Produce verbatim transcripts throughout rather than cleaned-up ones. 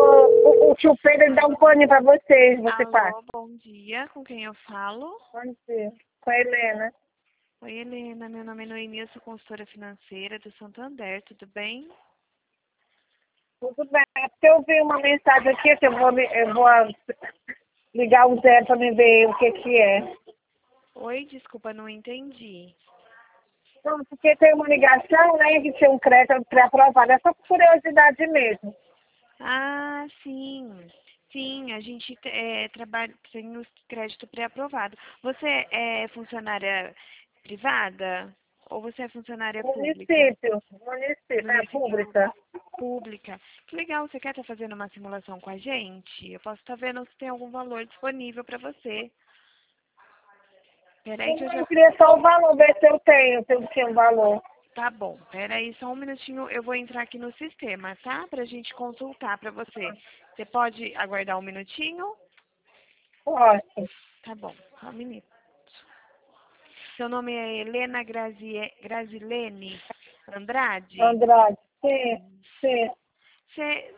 o, o tio Pedro dá um paninho pra você, você Alô, passa. bom dia. Com quem eu falo? Bom dia. Com a Helena. Oi, Helena. Meu nome é Noemi, eu sou consultora financeira do Santander. Tudo bem? Tudo bem. É porque eu vi uma mensagem aqui que eu vou, li- eu vou ah, ligar o zero pra me ver o que que é. Oi, desculpa, não entendi. Não, porque tem uma ligação, né, que tinha um crédito pré-aprovado. É só por curiosidade mesmo. Ah, sim. Sim, a gente é, trabalha, tem o crédito pré-aprovado. Você é funcionária privada ou você é funcionária pública? Município. Município. É Município pública. pública. Que legal, você quer estar fazendo uma simulação com a gente? Eu posso estar vendo se tem algum valor disponível para você. Peraí que eu já... Eu queria só o valor, ver se eu tenho, se eu tinha um valor. Tá bom, peraí só um minutinho, eu vou entrar aqui no sistema, tá? Pra gente consultar pra você. Você pode aguardar um minutinho? Ótimo. Tá bom, só um minuto. Seu nome é Helena Grazie... Grazilene Andrade? Andrade. Sim, sim, Você...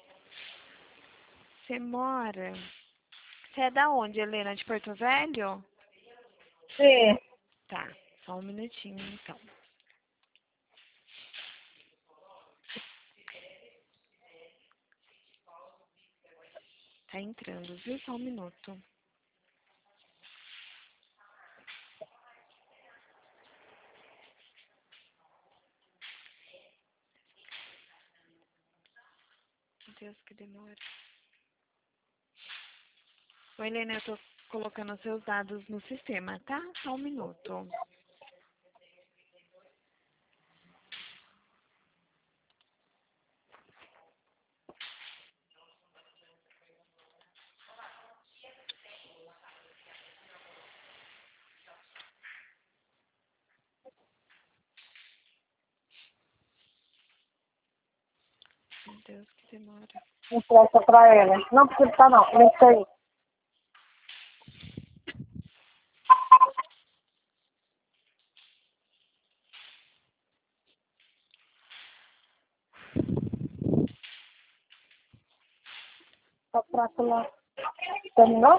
Você mora... Você é da onde, Helena? De Porto Velho? sim. Tá, só um minutinho então. Tá entrando, viu? Só um minuto. Meu Deus, que demora. Oi, Helena, eu tô colocando os seus dados no sistema, tá? Só um minuto. Meu Deus, que demora. Empresta pra ela. Não precisa estar, não. Não sei. Só pra lá. Terminou?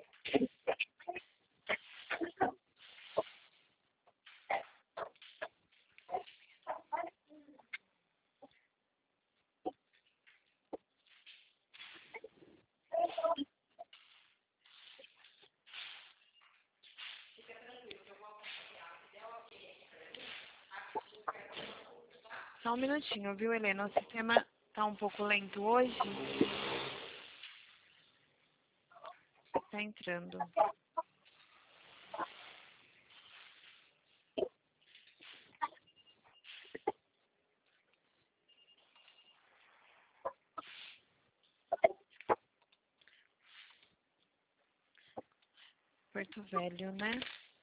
Só um minutinho, viu, Helena? O sistema tá um pouco lento hoje. Tá entrando. Porto Velho, né?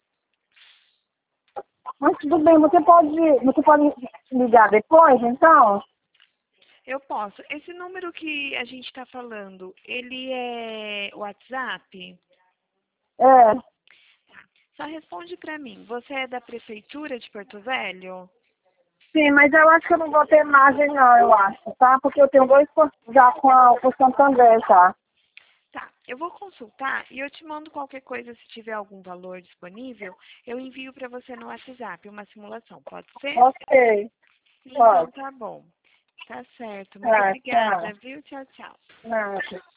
Mas tudo bem, você pode, você pode ligar depois, então? Eu posso. Esse número que a gente tá falando, ele é WhatsApp? É. Só responde pra mim. Você é da Prefeitura de Porto Velho? Sim, mas eu acho que eu não vou ter margem, não, eu acho, tá? Porque eu tenho dois por- já com, a, com o Santander, tá? Tá, eu vou consultar e eu te mando qualquer coisa, se tiver algum valor disponível, eu envio para você no WhatsApp uma simulação, pode ser? Ok, Então pode. tá bom. Tá certo. Muito Tá, obrigada, tchau. viu? Tchau, tchau. Nada.